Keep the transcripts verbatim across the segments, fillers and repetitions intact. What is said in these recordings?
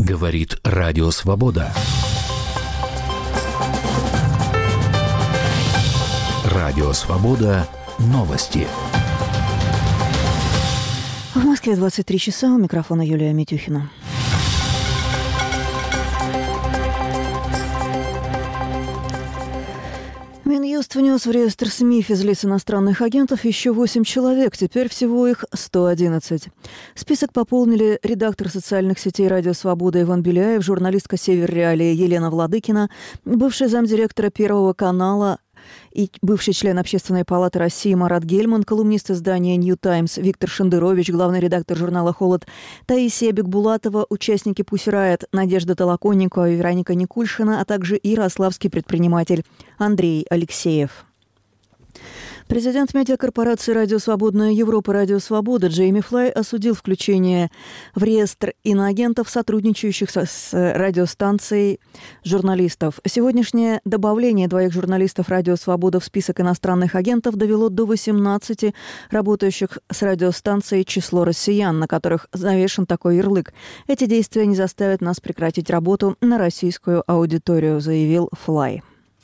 Говорит Радио Свобода. Радио Свобода. Новости. В Москве двадцать три часа. У микрофона Юлия Митюхина. Минюст внес в реестр СМИ из лиц иностранных агентов еще восемь человек, теперь всего их сто одиннадцать. Список пополнили редактор социальных сетей «Радио Свобода» Иван Беляев, журналистка «Север Реалии» Елена Владыкина, бывший замдиректора Первого канала и бывший член Общественной палаты России Марат Гельман, колумнист издания «Нью Таймс» Виктор Шендерович, главный редактор журнала «Холод» Таисия Бекбулатова, участники «Пусси Райот» Надежда Толоконникова и Вероника Никульшина, а также ярославский предприниматель Андрей Алексеев. Президент медиакорпорации «Радио Свободная Европа» «Радио Свобода» Джейми Флай осудил включение в реестр иноагентов, сотрудничающих с радиостанцией журналистов. Сегодняшнее добавление двоих журналистов «Радио Свобода» в список иностранных агентов довело до восемнадцати работающих с радиостанцией число россиян, на которых завешен такой ярлык. Эти действия не заставят нас прекратить работу на российскую аудиторию, заявил Флай.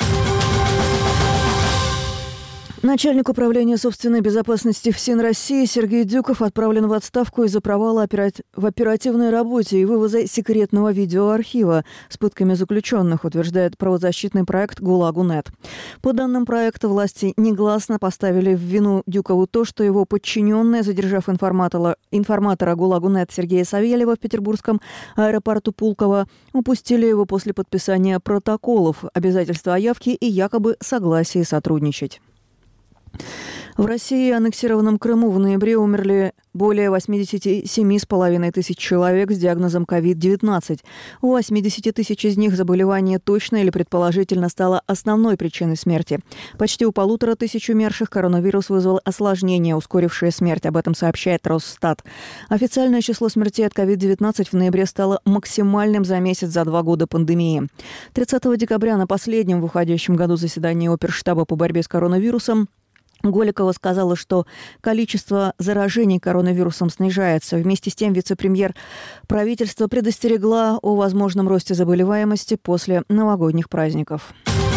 Начальник управления собственной безопасности ФСИН России Сергей Дюков отправлен в отставку из-за провала операти... в оперативной работе и вывоза секретного видеоархива с пытками заключенных, утверждает правозащитный проект «ГУЛАГу.нет». По данным проекта, власти негласно поставили в вину Дюкову то, что его подчиненные, задержав информатора, информатора «ГУЛАГу.нет» Сергея Савельева в петербургском аэропорту Пулково, упустили его после подписания протоколов, обязательства о явке и якобы согласии сотрудничать. В России и аннексированном Крыму в ноябре умерли более восемьдесят семь с половиной тысяч человек с диагнозом ковид девятнадцать. У восемьдесят тысяч из них заболевание точно или предположительно стало основной причиной смерти. Почти у полутора тысяч умерших коронавирус вызвал осложнение, ускорившее смерть. Об этом сообщает Росстат. Официальное число смертей от ковид девятнадцать в ноябре стало максимальным за месяц за два года пандемии. тридцатого декабря на последнем в уходящем году заседании Оперштаба по борьбе с коронавирусом Голикова сказала, что количество заражений коронавирусом снижается. Вместе с тем вице-премьер правительства предостерегла о возможном росте заболеваемости после новогодних праздников.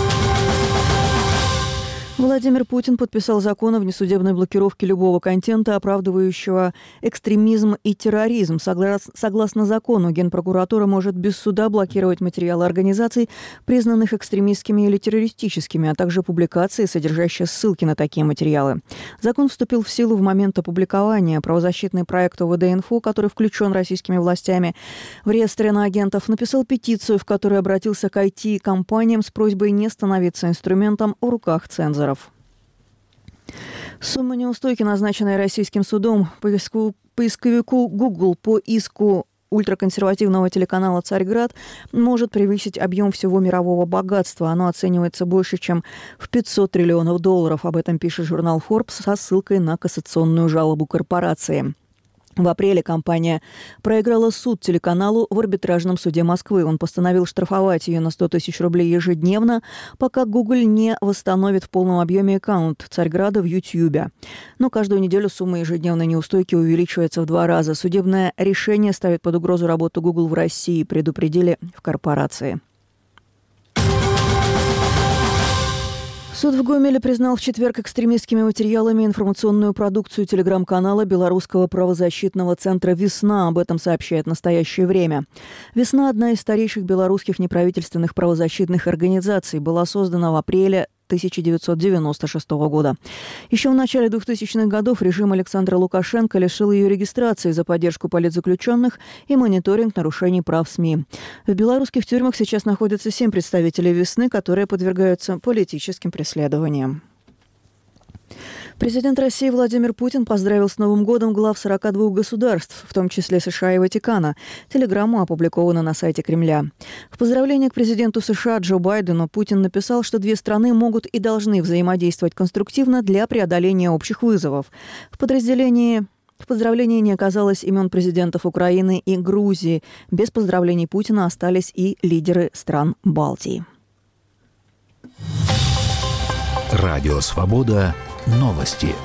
Владимир Путин подписал закон о внесудебной блокировке любого контента, оправдывающего экстремизм и терроризм. Согласно, согласно закону, Генпрокуратура может без суда блокировать материалы организаций, признанных экстремистскими или террористическими, а также публикации, содержащие ссылки на такие материалы. Закон вступил в силу в момент опубликования. Правозащитный проект ОВД-Инфо, который включен российскими властями в реестр иноагентов, написал петицию, в которой обратился к ай ти-компаниям с просьбой не становиться инструментом в руках цензоров. Сумма неустойки, назначенная российским судом поиску, поисковику Google по иску ультраконсервативного телеканала «Царьград», может превысить объем всего мирового богатства. Оно оценивается больше, чем в пятьсот триллионов долларов. Об этом пишет журнал Forbes со ссылкой на кассационную жалобу корпорации. В апреле компания проиграла суд телеканалу в арбитражном суде Москвы. Он постановил штрафовать ее на сто тысяч рублей ежедневно, пока Google не восстановит в полном объеме аккаунт «Царьграда» в Ютьюбе. Но каждую неделю сумма ежедневной неустойки увеличивается в два раза. Судебное решение ставит под угрозу работу Google в России, предупредили в корпорации. Суд в Гомеле признал в четверг экстремистскими материалами информационную продукцию телеграм-канала белорусского правозащитного центра «Весна». Об этом сообщает «Настоящее время». «Весна» – одна из старейших белорусских неправительственных правозащитных организаций. Была создана в апреле тысяча девятьсот девяносто шестого года. Еще в начале двухтысячных годов режим Александра Лукашенко лишил ее регистрации за поддержку политзаключенных и мониторинг нарушений прав СМИ. В белорусских тюрьмах сейчас находятся семь представителей «Весны», которые подвергаются политическим преследованиям. Президент России Владимир Путин поздравил с Новым годом глав сорока двух государств, в том числе США и Ватикана. Телеграмма опубликована на сайте Кремля. В поздравлении к президенту США Джо Байдену Путин написал, что две страны могут и должны взаимодействовать конструктивно для преодоления общих вызовов. В подразделении В поздравлении не оказалось имен президентов Украины и Грузии. Без поздравлений Путина остались и лидеры стран Балтии. Радио Свобода. Новости.